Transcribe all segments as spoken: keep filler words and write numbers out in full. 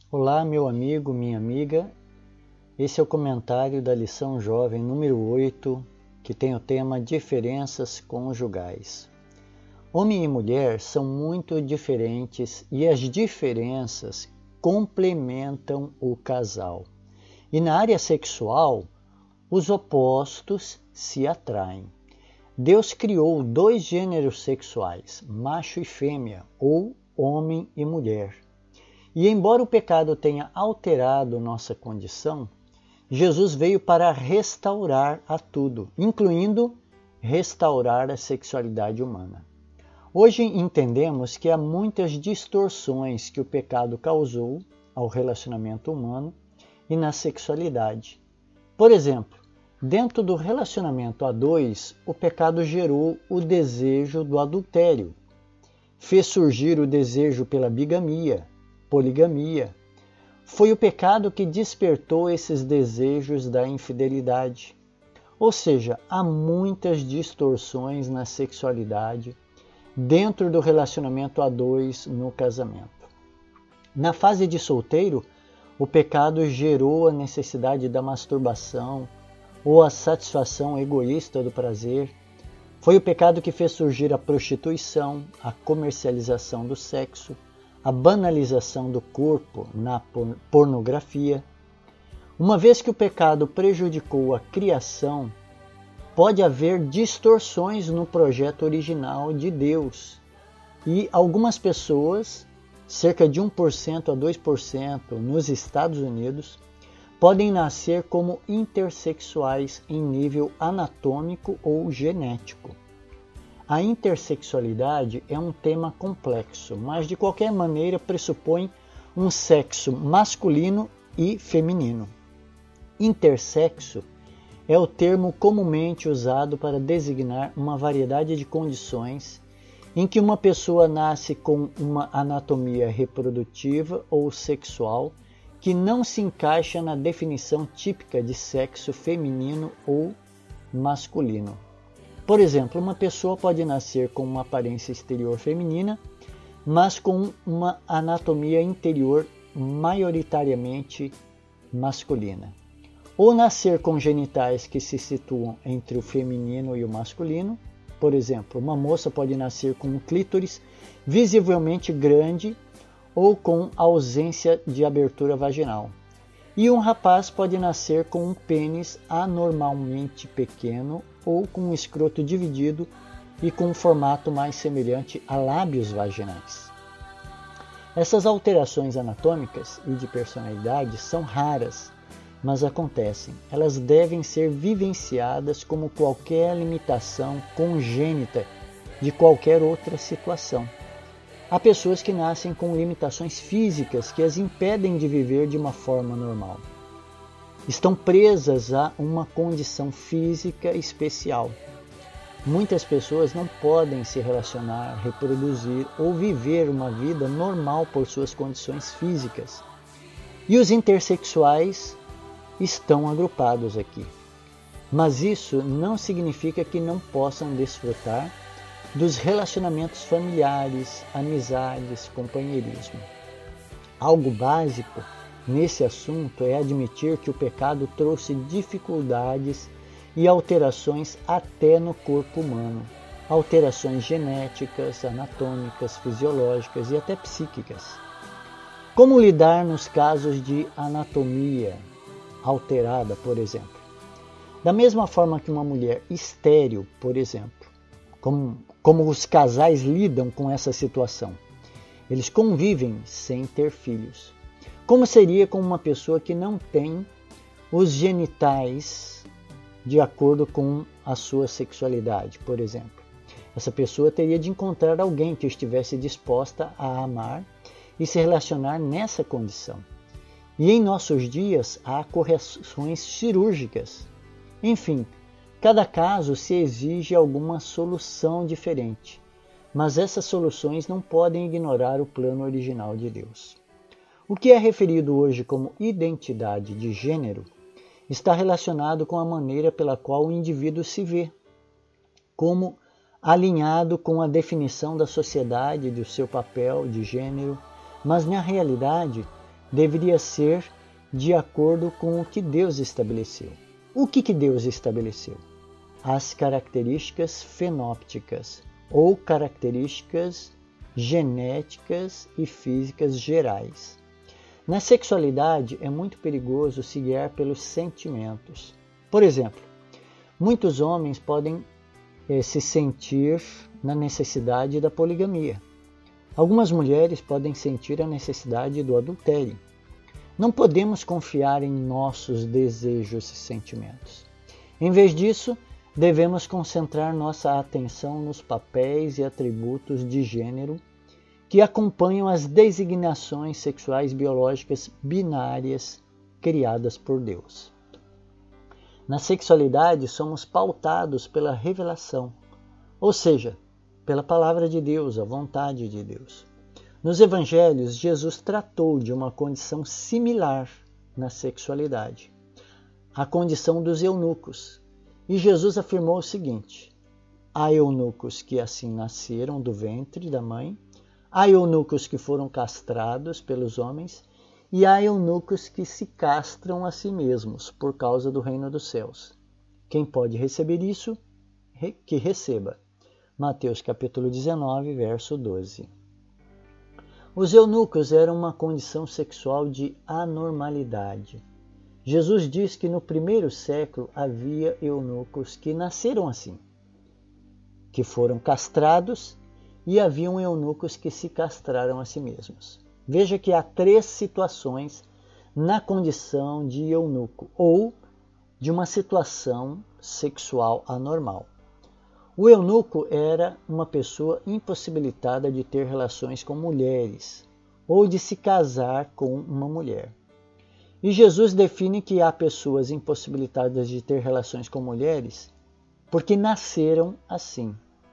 Olá, meu amigo, minha amiga. Esse é o comentário da lição jovem número oito, que tem o tema Diferenças conjugais. Homem e mulher são muito diferentes e as diferenças complementam o casal. E na área sexual, os opostos se atraem. Deus criou dois gêneros sexuais, macho e fêmea, ou homem e mulher. E embora o pecado tenha alterado nossa condição, Jesus veio para restaurar a tudo, incluindo restaurar a sexualidade humana. Hoje entendemos que há muitas distorções que o pecado causou ao relacionamento humano e na sexualidade. Por exemplo, dentro do relacionamento a dois, o pecado gerou o desejo do adultério, fez surgir o desejo pela bigamia, poligamia. Foi o pecado que despertou esses desejos da infidelidade. Ou seja, há muitas distorções na sexualidade dentro do relacionamento a dois no casamento. Na fase de solteiro, o pecado gerou a necessidade da masturbação ou a satisfação egoísta do prazer. Foi o pecado que fez surgir a prostituição, a comercialização do sexo, a banalização do corpo na pornografia. Uma vez que o pecado prejudicou a criação, pode haver distorções no projeto original de Deus. E algumas pessoas, cerca de um por cento a dois por cento nos Estados Unidos, podem nascer como intersexuais em nível anatômico ou genético. A intersexualidade é um tema complexo, mas de qualquer maneira pressupõe um sexo masculino e feminino. Intersexo é o termo comumente usado para designar uma variedade de condições em que uma pessoa nasce com uma anatomia reprodutiva ou sexual que não se encaixa na definição típica de sexo feminino ou masculino. Por exemplo, uma pessoa pode nascer com uma aparência exterior feminina, mas com uma anatomia interior maioritariamente masculina. Ou nascer com genitais que se situam entre o feminino e o masculino. Por exemplo, uma moça pode nascer com um clítoris visivelmente grande ou com ausência de abertura vaginal. E um rapaz pode nascer com um pênis anormalmente pequeno ou com um escroto dividido e com um formato mais semelhante a lábios vaginais. Essas alterações anatômicas e de personalidade são raras, mas acontecem. Elas devem ser vivenciadas como qualquer limitação congênita de qualquer outra situação. Há pessoas que nascem com limitações físicas que as impedem de viver de uma forma normal. Estão presas a uma condição física especial. Muitas pessoas não podem se relacionar, reproduzir ou viver uma vida normal por suas condições físicas. E os intersexuais estão agrupados aqui. Mas isso não significa que não possam desfrutar dos relacionamentos familiares, amizades, companheirismo. Algo básico nesse assunto é admitir que o pecado trouxe dificuldades e alterações até no corpo humano, alterações genéticas, anatômicas, fisiológicas e até psíquicas. Como lidar nos casos de anatomia alterada, por exemplo? Da mesma forma que uma mulher estéril, por exemplo, como, como os casais lidam com essa situação? Eles convivem sem ter filhos. Como seria com uma pessoa que não tem os genitais de acordo com a sua sexualidade, por exemplo? Essa pessoa teria de encontrar alguém que estivesse disposta a amar e se relacionar nessa condição. E em nossos dias há correções cirúrgicas. Enfim, cada caso se exige alguma solução diferente, mas essas soluções não podem ignorar o plano original de Deus. O que é referido hoje como identidade de gênero está relacionado com a maneira pela qual o indivíduo se vê, como alinhado com a definição da sociedade do seu papel de gênero, mas na realidade deveria ser de acordo com o que Deus estabeleceu. O que, que Deus estabeleceu? As características fenópticas, ou características genéticas e físicas gerais. Na sexualidade é muito perigoso se guiar pelos sentimentos. Por exemplo, muitos homens podem eh, se sentir na necessidade da poligamia. Algumas mulheres podem sentir a necessidade do adultério. Não podemos confiar em nossos desejos e sentimentos. Em vez disso, devemos concentrar nossa atenção nos papéis e atributos de gênero que acompanham as designações sexuais biológicas binárias criadas por Deus. Na sexualidade, somos pautados pela revelação, ou seja, pela palavra de Deus, a vontade de Deus. Nos evangelhos, Jesus tratou de uma condição similar na sexualidade, a condição dos eunucos. E Jesus afirmou o seguinte: há eunucos que assim nasceram do ventre da mãe, há eunucos que foram castrados pelos homens, e há eunucos que se castram a si mesmos por causa do reino dos céus. Quem pode receber isso, que receba. Mateus capítulo dezenove, verso doze. Os eunucos eram uma condição sexual de anormalidade. Jesus diz que no primeiro século havia eunucos que nasceram assim, que foram castrados, e haviam eunucos que se castraram a si mesmos. Veja que há três situações na condição de eunuco, ou de uma situação sexual anormal. O eunuco era uma pessoa impossibilitada de ter relações com mulheres ou de se casar com uma mulher. E Jesus define que há pessoas impossibilitadas de ter relações com mulheres porque nasceram assim.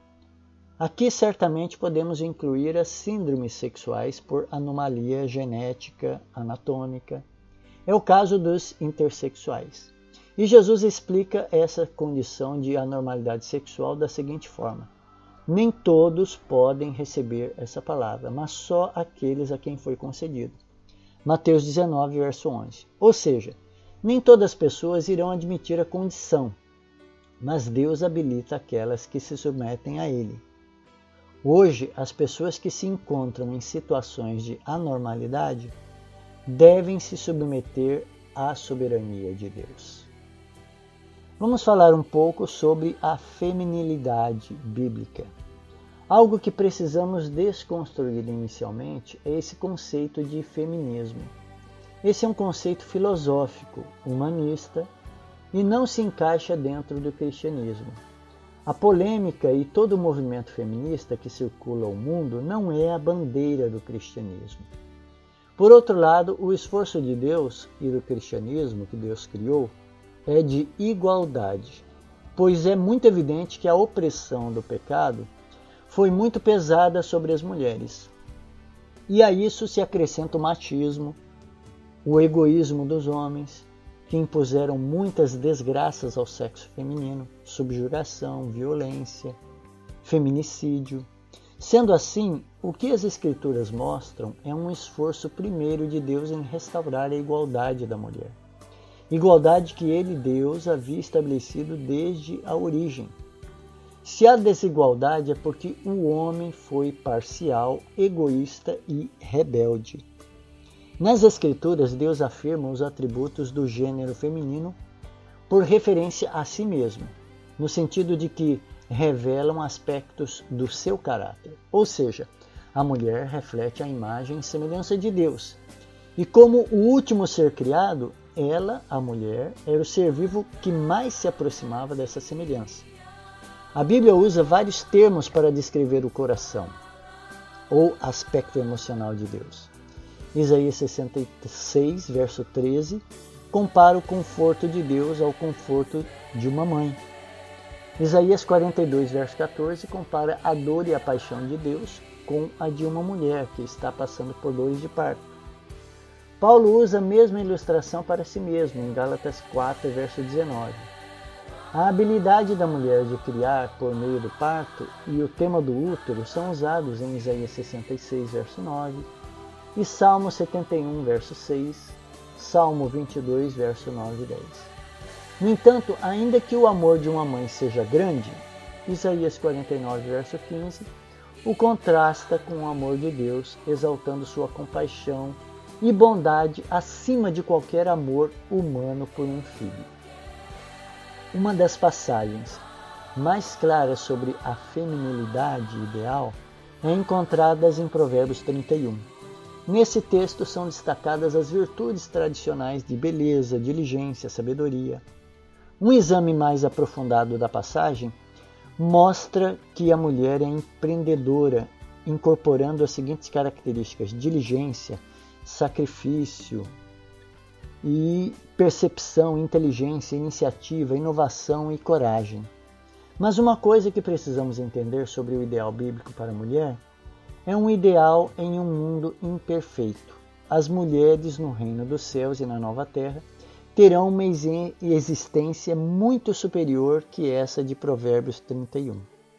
Aqui certamente podemos incluir as síndromes sexuais por anomalia genética, anatômica. É o caso dos intersexuais. E Jesus explica essa condição de anormalidade sexual da seguinte forma: nem todos podem receber essa palavra, mas só aqueles a quem foi concedido. Mateus dezenove, verso onze. Ou seja, nem todas as pessoas irão admitir a condição, mas Deus habilita aquelas que se submetem a Ele. Hoje, as pessoas que se encontram em situações de anormalidade devem se submeter à soberania de Deus. Vamos falar um pouco sobre a feminilidade bíblica. Algo que precisamos desconstruir inicialmente é esse conceito de feminismo. Esse é um conceito filosófico, humanista, e não se encaixa dentro do cristianismo. A polêmica e todo o movimento feminista que circula ao mundo não é a bandeira do cristianismo. Por outro lado, o esforço de Deus e do cristianismo que Deus criou é de igualdade, pois é muito evidente que a opressão do pecado foi muito pesada sobre as mulheres. E a isso se acrescenta o machismo, o egoísmo dos homens, que impuseram muitas desgraças ao sexo feminino, subjugação, violência, feminicídio. Sendo assim, o que as Escrituras mostram é um esforço primeiro de Deus em restaurar a igualdade da mulher. Igualdade que Ele, Deus, havia estabelecido desde a origem. Se há desigualdade é porque o homem foi parcial, egoísta e rebelde. Nas Escrituras, Deus afirma os atributos do gênero feminino por referência a si mesmo, no sentido de que revelam aspectos do seu caráter. Ou seja, a mulher reflete a imagem e semelhança de Deus. E como o último ser criado, ela, a mulher, era o ser vivo que mais se aproximava dessa semelhança. A Bíblia usa vários termos para descrever o coração, ou aspecto emocional de Deus. Isaías sessenta e seis, verso treze, compara o conforto de Deus ao conforto de uma mãe. Isaías quarenta e dois, verso quatorze, compara a dor e a paixão de Deus com a de uma mulher que está passando por dores de parto. Paulo usa a mesma ilustração para si mesmo, em Gálatas quatro, verso dezenove. A habilidade da mulher de criar por meio do parto e o tema do útero são usados em Isaías sessenta e seis, verso nove, e Salmo setenta e um, verso seis, Salmo vinte e dois, verso nove e dez. No entanto, ainda que o amor de uma mãe seja grande, Isaías quarenta e nove, verso quinze, o contrasta com o amor de Deus, exaltando sua compaixão e bondade acima de qualquer amor humano por um filho. Uma das passagens mais claras sobre a feminilidade ideal é encontrada em Provérbios trinta e um. Nesse texto são destacadas as virtudes tradicionais de beleza, diligência, sabedoria. Um exame mais aprofundado da passagem mostra que a mulher é empreendedora, incorporando as seguintes características: diligência, sacrifício e percepção, inteligência, iniciativa, inovação e coragem. Mas uma coisa que precisamos entender sobre o ideal bíblico para a mulher é um ideal em um mundo imperfeito. As mulheres no reino dos céus e na nova terra terão uma existência muito superior que essa de Provérbios trinta e um.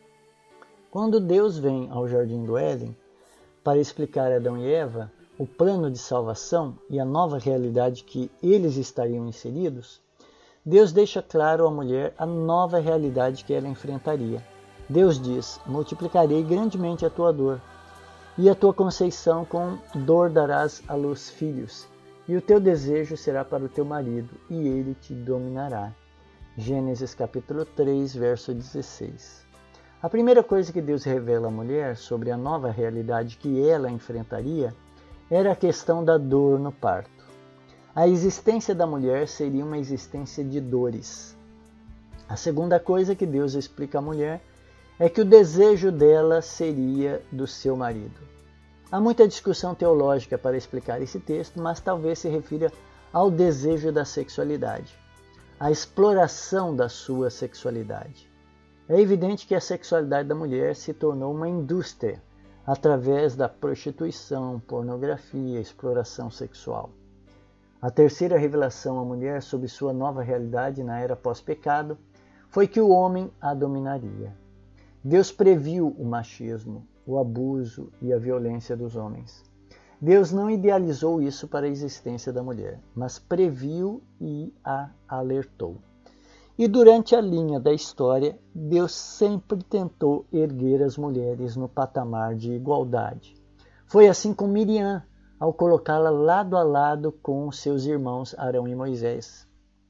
Quando Deus vem ao Jardim do Éden para explicar a Adão e Eva o plano de salvação e a nova realidade que eles estariam inseridos, Deus deixa claro à mulher a nova realidade que ela enfrentaria. Deus diz: multiplicarei grandemente a tua dor, e a tua conceição com dor darás à luz filhos, e o teu desejo será para o teu marido, e ele te dominará. Gênesis capítulo três, verso dezesseis. A primeira coisa que Deus revela à mulher sobre a nova realidade que ela enfrentaria era a questão da dor no parto. A existência da mulher seria uma existência de dores. A segunda coisa que Deus explica à mulher é que o desejo dela seria do seu marido. Há muita discussão teológica para explicar esse texto, mas talvez se refira ao desejo da sexualidade, à exploração da sua sexualidade. É evidente que a sexualidade da mulher se tornou uma indústria através da prostituição, pornografia, exploração sexual. A terceira revelação à mulher sobre sua nova realidade na era pós-pecado foi que o homem a dominaria. Deus previu o machismo, o abuso e a violência dos homens. Deus não idealizou isso para a existência da mulher, mas previu e a alertou. E durante a linha da história, Deus sempre tentou erguer as mulheres no patamar de igualdade. Foi assim com Miriam, ao colocá-la lado a lado com seus irmãos Arão e Moisés.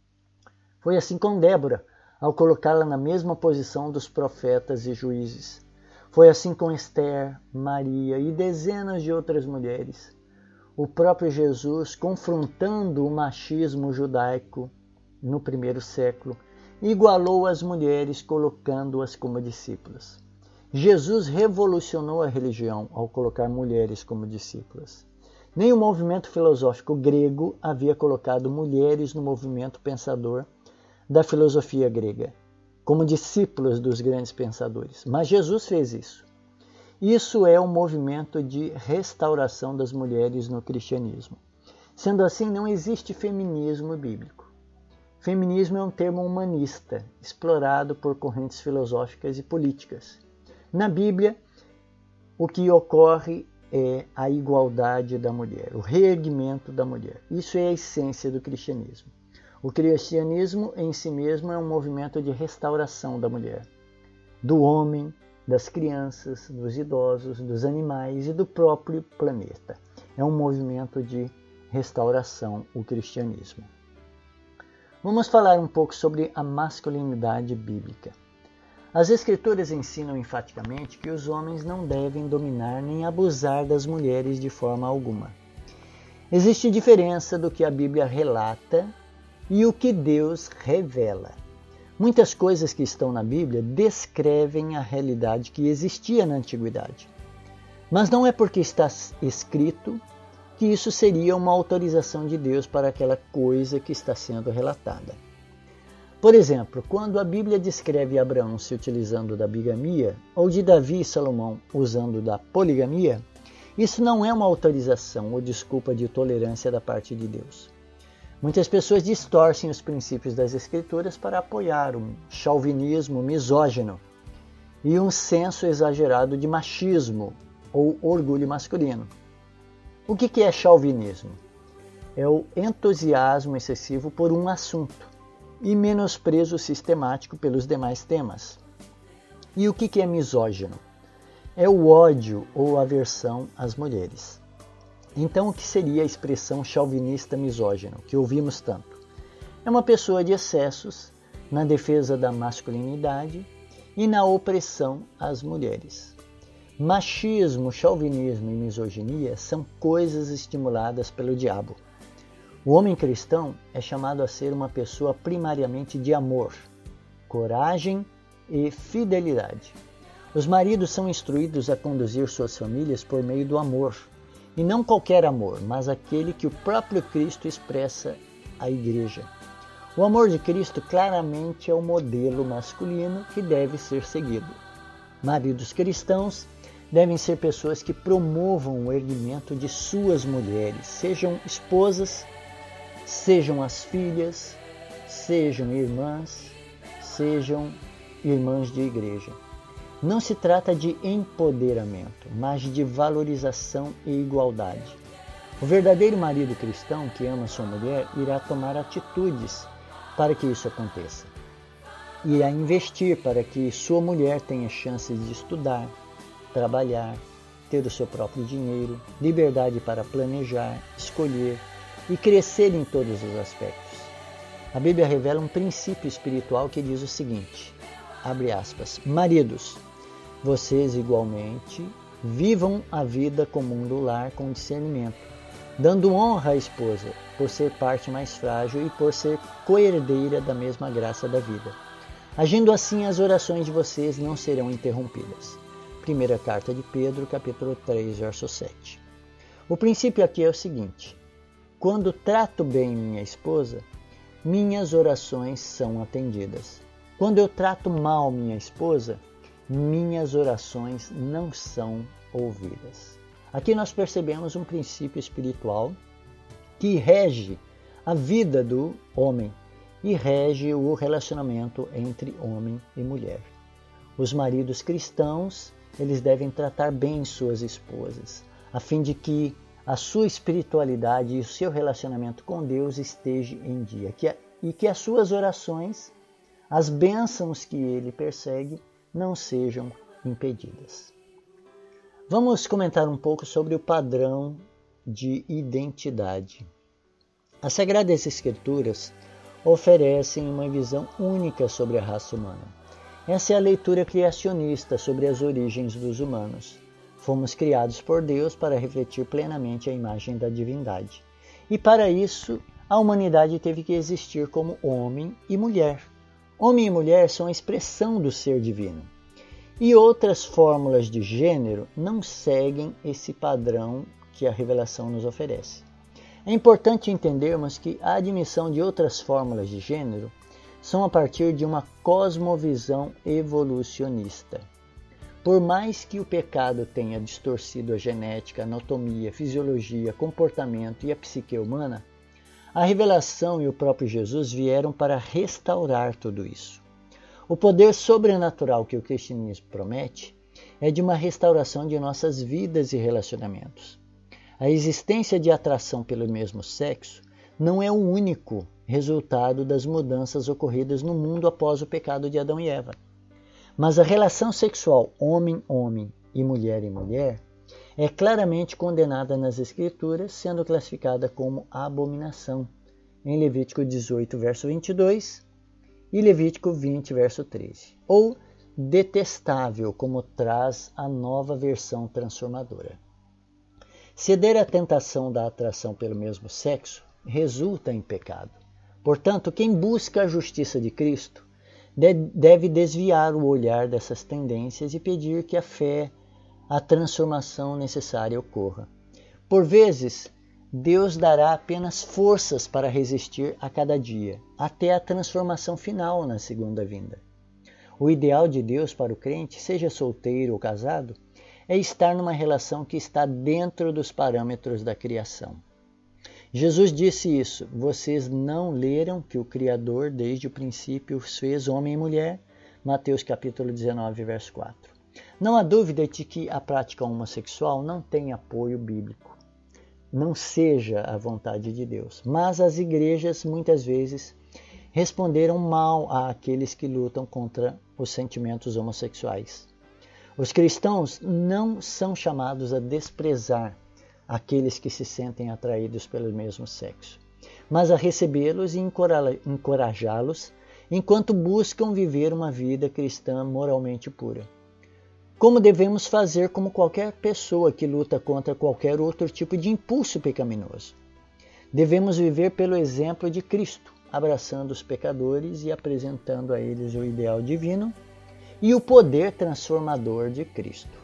Foi assim com Débora, ao colocá-la na mesma posição dos profetas e juízes. Foi assim com Esther, Maria e dezenas de outras mulheres. O próprio Jesus, confrontando o machismo judaico no primeiro século, igualou as mulheres, colocando-as como discípulas. Jesus revolucionou a religião ao colocar mulheres como discípulas. Nem o movimento filosófico grego havia colocado mulheres no movimento pensador da filosofia grega, como discípulas dos grandes pensadores. Mas Jesus fez isso. Isso é um movimento de restauração das mulheres no cristianismo. Sendo assim, não existe feminismo bíblico. Feminismo é um termo humanista, explorado por correntes filosóficas e políticas. Na Bíblia, o que ocorre é a igualdade da mulher, o reerguimento da mulher. Isso é a essência do cristianismo. O cristianismo em si mesmo é um movimento de restauração da mulher, do homem, das crianças, dos idosos, dos animais e do próprio planeta. É um movimento de restauração, o cristianismo. Vamos falar um pouco sobre a masculinidade bíblica. As Escrituras ensinam enfaticamente que os homens não devem dominar nem abusar das mulheres de forma alguma. Existe diferença do que a Bíblia relata e o que Deus revela. Muitas coisas que estão na Bíblia descrevem a realidade que existia na antiguidade. Mas não é porque está escrito que isso seria uma autorização de Deus para aquela coisa que está sendo relatada. Por exemplo, quando a Bíblia descreve Abraão se utilizando da bigamia, ou de Davi e Salomão usando da poligamia, isso não é uma autorização ou desculpa de tolerância da parte de Deus. Muitas pessoas distorcem os princípios das Escrituras para apoiar um chauvinismo misógino e um senso exagerado de machismo ou orgulho masculino. O que é chauvinismo? É o entusiasmo excessivo por um assunto e menosprezo sistemático pelos demais temas. E o que é misógino? É o ódio ou aversão às mulheres. Então, o que seria a expressão chauvinista misógino, que ouvimos tanto? É uma pessoa de excessos na defesa da masculinidade e na opressão às mulheres. Machismo, chauvinismo e misoginia são coisas estimuladas pelo diabo. O homem cristão é chamado a ser uma pessoa primariamente de amor, coragem e fidelidade. Os maridos são instruídos a conduzir suas famílias por meio do amor, e não qualquer amor, mas aquele que o próprio Cristo expressa à igreja. O amor de Cristo claramente é o modelo masculino que deve ser seguido. Maridos cristãos devem ser pessoas que promovam o erguimento de suas mulheres, sejam esposas, sejam as filhas, sejam irmãs, sejam irmãs de igreja. Não se trata de empoderamento, mas de valorização e igualdade. O verdadeiro marido cristão que ama sua mulher irá tomar atitudes para que isso aconteça. Irá investir para que sua mulher tenha chances de estudar, trabalhar, ter o seu próprio dinheiro, liberdade para planejar, escolher e crescer em todos os aspectos. A Bíblia revela um princípio espiritual que diz o seguinte, abre aspas, maridos, vocês igualmente vivam a vida comum do lar com discernimento, dando honra à esposa por ser parte mais frágil e por ser coerdeira da mesma graça da vida. Agindo assim, as orações de vocês não serão interrompidas. Primeira carta de Pedro, capítulo três, verso sete. O princípio aqui é o seguinte, quando trato bem minha esposa, minhas orações são atendidas. Quando eu trato mal minha esposa, minhas orações não são ouvidas. Aqui nós percebemos um princípio espiritual que rege a vida do homem e rege o relacionamento entre homem e mulher. Os maridos cristãos, eles devem tratar bem suas esposas, a fim de que a sua espiritualidade e o seu relacionamento com Deus esteja em dia, que a, e que as suas orações, as bênçãos que ele persegue, não sejam impedidas. Vamos comentar um pouco sobre o padrão de identidade. As Sagradas Escrituras oferecem uma visão única sobre a raça humana. Essa é a leitura criacionista sobre as origens dos humanos. Fomos criados por Deus para refletir plenamente a imagem da divindade. E para isso, a humanidade teve que existir como homem e mulher. Homem e mulher são a expressão do ser divino. E outras fórmulas de gênero não seguem esse padrão que a revelação nos oferece. É importante entendermos que a admissão de outras fórmulas de gênero são a partir de uma cosmovisão evolucionista. Por mais que o pecado tenha distorcido a genética, anatomia, fisiologia, comportamento e a psique humana, a revelação e o próprio Jesus vieram para restaurar tudo isso. O poder sobrenatural que o cristianismo promete é de uma restauração de nossas vidas e relacionamentos. A existência de atração pelo mesmo sexo não é o único resultado das mudanças ocorridas no mundo após o pecado de Adão e Eva. Mas a relação sexual homem-homem e mulher-mulher é claramente condenada nas Escrituras, sendo classificada como abominação, em Levítico dezoito, verso vinte e dois, e Levítico vinte, verso treze, ou detestável, como traz a nova versão transformadora. Ceder à tentação da atração pelo mesmo sexo resulta em pecado. Portanto, quem busca a justiça de Cristo deve desviar o olhar dessas tendências e pedir que a fé, a transformação necessária ocorra. Por vezes, Deus dará apenas forças para resistir a cada dia, até a transformação final na segunda vinda. O ideal de Deus para o crente, seja solteiro ou casado, é estar numa relação que está dentro dos parâmetros da criação. Jesus disse isso, vocês não leram que o Criador desde o princípio os fez homem e mulher? Mateus capítulo dezenove, verso quatro. Não há dúvida de que a prática homossexual não tem apoio bíblico. não seja a vontade de Deus. Mas as igrejas muitas vezes responderam mal àqueles que lutam contra os sentimentos homossexuais. Os cristãos não são chamados a desprezar aqueles que se sentem atraídos pelo mesmo sexo, mas a recebê-los e encorajá-los enquanto buscam viver uma vida cristã moralmente pura. Como devemos fazer como qualquer pessoa que luta contra qualquer outro tipo de impulso pecaminoso. Devemos viver pelo exemplo de Cristo, abraçando os pecadores e apresentando a eles o ideal divino e o poder transformador de Cristo.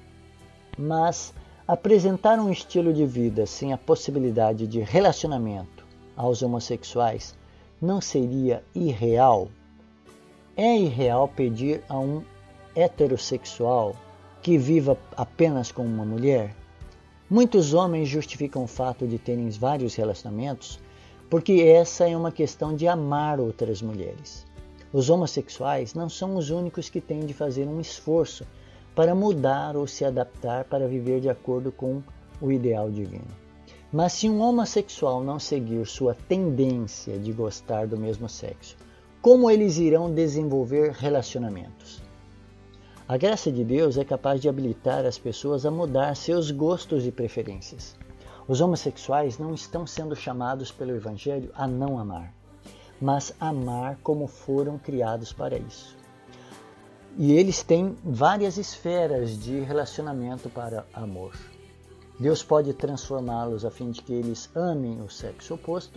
Mas apresentar um estilo de vida sem a possibilidade de relacionamento aos homossexuais não seria irreal? É irreal pedir a um heterossexual que viva apenas com uma mulher? Muitos homens justificam o fato de terem vários relacionamentos porque essa é uma questão de amar outras mulheres. Os homossexuais não são os únicos que têm de fazer um esforço para mudar ou se adaptar para viver de acordo com o ideal divino. Mas se um homossexual não seguir sua tendência de gostar do mesmo sexo, como eles irão desenvolver relacionamentos? A graça de Deus é capaz de habilitar as pessoas a mudar seus gostos e preferências. Os homossexuais não estão sendo chamados pelo Evangelho a não amar, mas amar como foram criados para isso. E eles têm várias esferas de relacionamento para amor. Deus pode transformá-los a fim de que eles amem o sexo oposto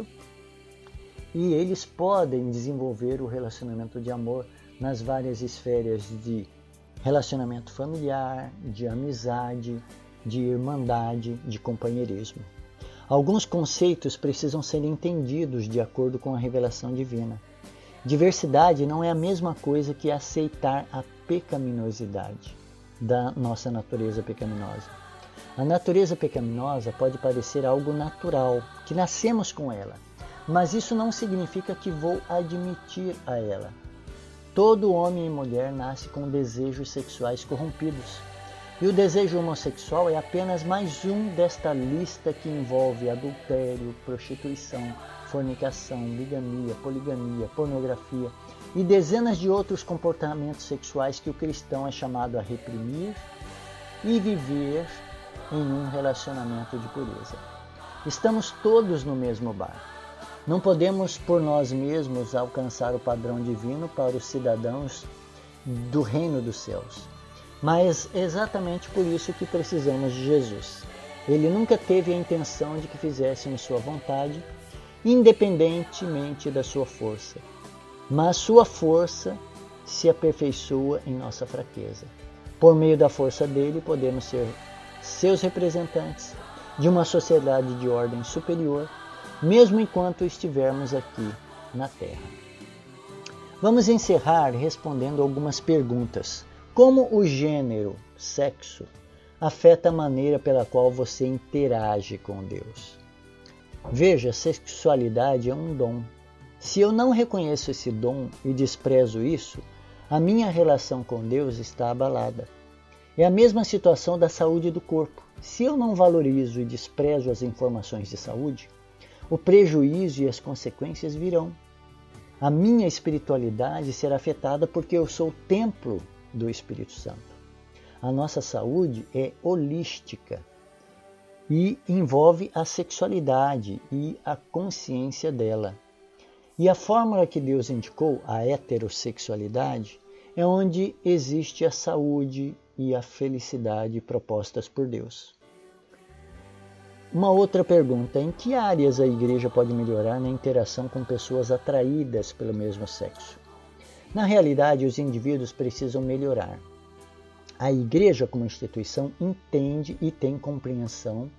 e eles podem desenvolver o relacionamento de amor nas várias esferas de relacionamento familiar, de amizade, de irmandade, de companheirismo. Alguns conceitos precisam ser entendidos de acordo com a revelação divina. Diversidade não é a mesma coisa que aceitar a pecaminosidade da nossa natureza pecaminosa. A natureza pecaminosa pode parecer algo natural, que nascemos com ela, mas isso não significa que vou admitir a ela. Todo homem e mulher nasce com desejos sexuais corrompidos. E o desejo homossexual é apenas mais um desta lista que envolve adultério, prostituição, fornicação, bigamia, poligamia, pornografia e dezenas de outros comportamentos sexuais que o cristão é chamado a reprimir e viver em um relacionamento de pureza. Estamos todos no mesmo barco. Não podemos por nós mesmos alcançar o padrão divino para os cidadãos do reino dos céus. Mas é exatamente por isso que precisamos de Jesus. Ele nunca teve a intenção de que fizéssemos sua vontade, independentemente da sua força. Mas sua força se aperfeiçoa em nossa fraqueza. Por meio da força dele, podemos ser seus representantes de uma sociedade de ordem superior, mesmo enquanto estivermos aqui na Terra. Vamos encerrar respondendo algumas perguntas. Como o gênero, sexo, afeta a maneira pela qual você interage com Deus? Veja, sexualidade é um dom. Se eu não reconheço esse dom e desprezo isso, a minha relação com Deus está abalada. É a mesma situação da saúde do corpo. Se eu não valorizo e desprezo as informações de saúde, o prejuízo e as consequências virão. A minha espiritualidade será afetada porque eu sou o templo do Espírito Santo. A nossa saúde é holística e envolve a sexualidade e a consciência dela. E a fórmula que Deus indicou, a heterossexualidade, é onde existe a saúde e a felicidade propostas por Deus. Uma outra pergunta: em que áreas a igreja pode melhorar na interação com pessoas atraídas pelo mesmo sexo? Na realidade, os indivíduos precisam melhorar. A igreja, como instituição, entende e tem compreensão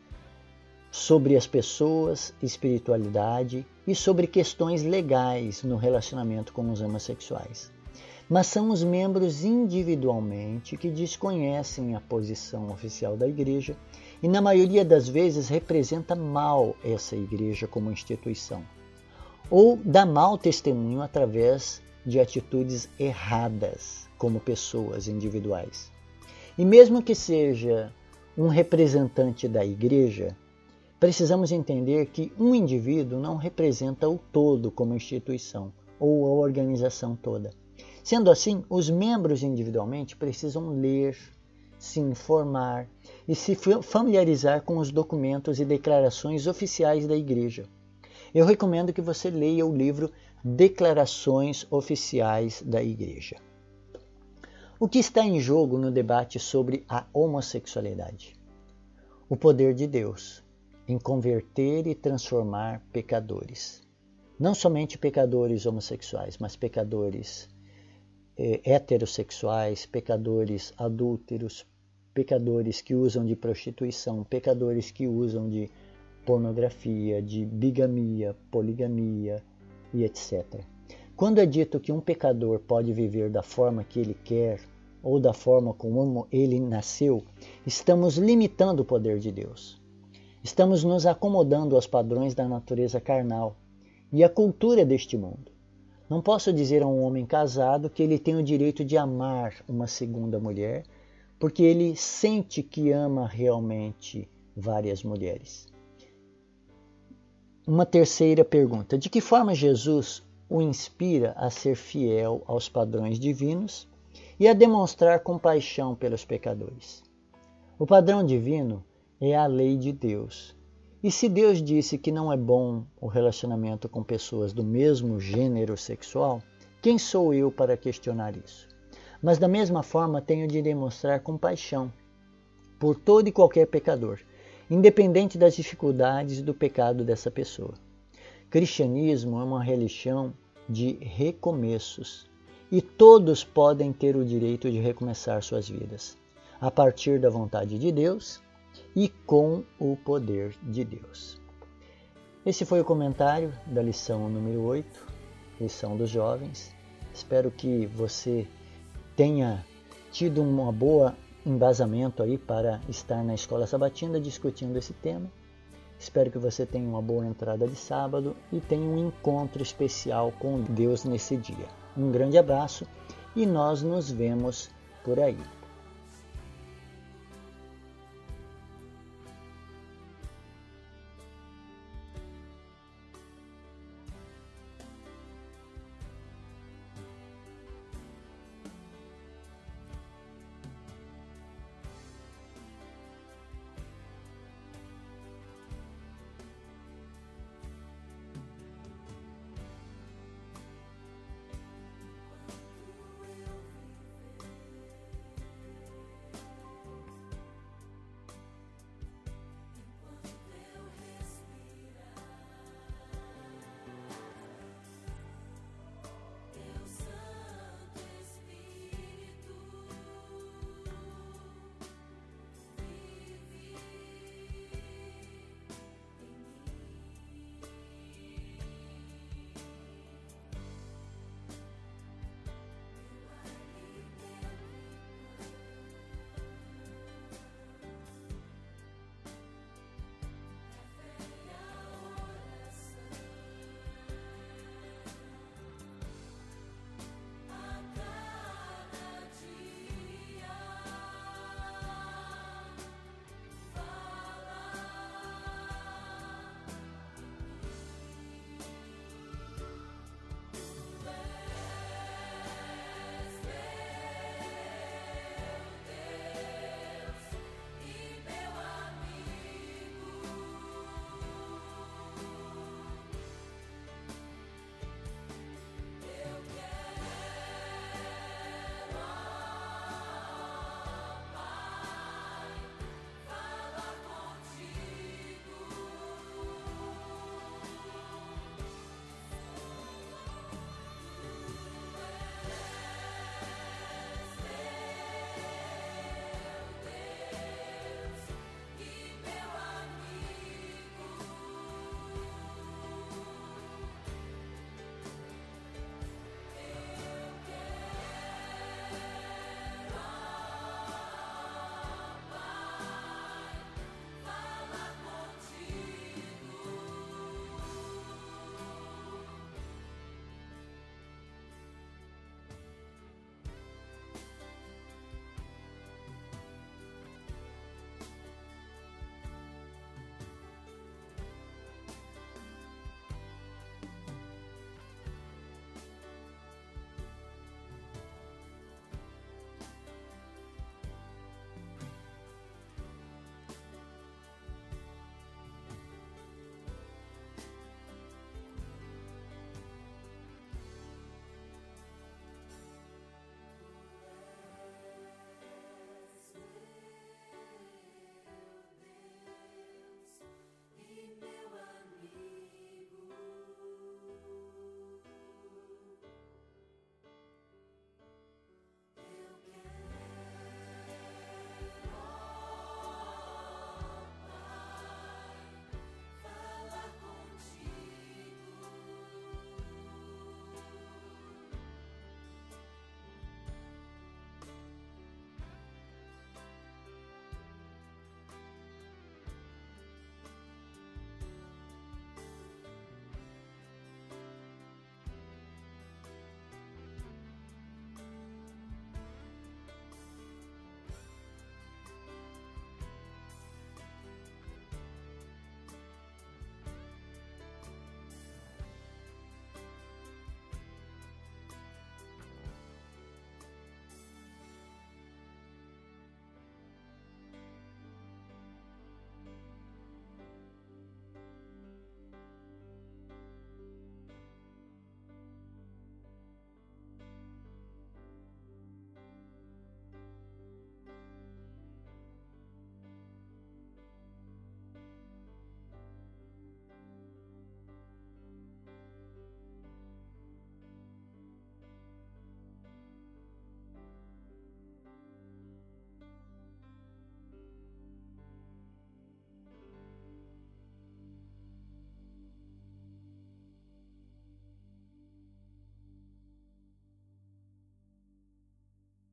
sobre as pessoas, espiritualidade e sobre questões legais no relacionamento com os homossexuais. Mas são os membros individualmente que desconhecem a posição oficial da igreja e, na maioria das vezes, representa mal essa igreja como instituição, ou dá mau testemunho através de atitudes erradas como pessoas individuais. E mesmo que seja um representante da igreja, Precisamos entender que um indivíduo não representa o todo como instituição ou a organização toda. Sendo assim, os membros individualmente precisam ler, se informar e se familiarizar com os documentos e declarações oficiais da Igreja. Eu recomendo que você leia o livro Declarações Oficiais da Igreja. O que está em jogo no debate sobre a homossexualidade? O poder de Deus em converter e transformar pecadores. Não somente pecadores homossexuais, mas pecadores eh, heterossexuais, pecadores adúlteros, pecadores que usam de prostituição, pecadores que usam de pornografia, de bigamia, poligamia e etcétera. Quando é dito que um pecador pode viver da forma que ele quer ou da forma como ele nasceu, estamos limitando o poder de Deus. Estamos nos acomodando aos padrões da natureza carnal e à cultura deste mundo. Não posso dizer a um homem casado que ele tem o direito de amar uma segunda mulher, porque ele sente que ama realmente várias mulheres. Uma terceira pergunta: de que forma Jesus o inspira a ser fiel aos padrões divinos e a demonstrar compaixão pelos pecadores? O padrão divino é a lei de Deus. E se Deus disse que não é bom o relacionamento com pessoas do mesmo gênero sexual, quem sou eu para questionar isso? Mas da mesma forma tenho de demonstrar compaixão por todo e qualquer pecador, independente das dificuldades do pecado dessa pessoa. Cristianismo é uma religião de recomeços e todos podem ter o direito de recomeçar suas vidas, a partir da vontade de Deus e com o poder de Deus. Esse foi o comentário da lição número oito, lição dos jovens. Espero que você tenha tido um bom embasamento aí para estar na escola sabatina discutindo esse tema. Espero que você tenha uma boa entrada de sábado e tenha um encontro especial com Deus nesse dia. Um grande abraço e nós nos vemos por aí.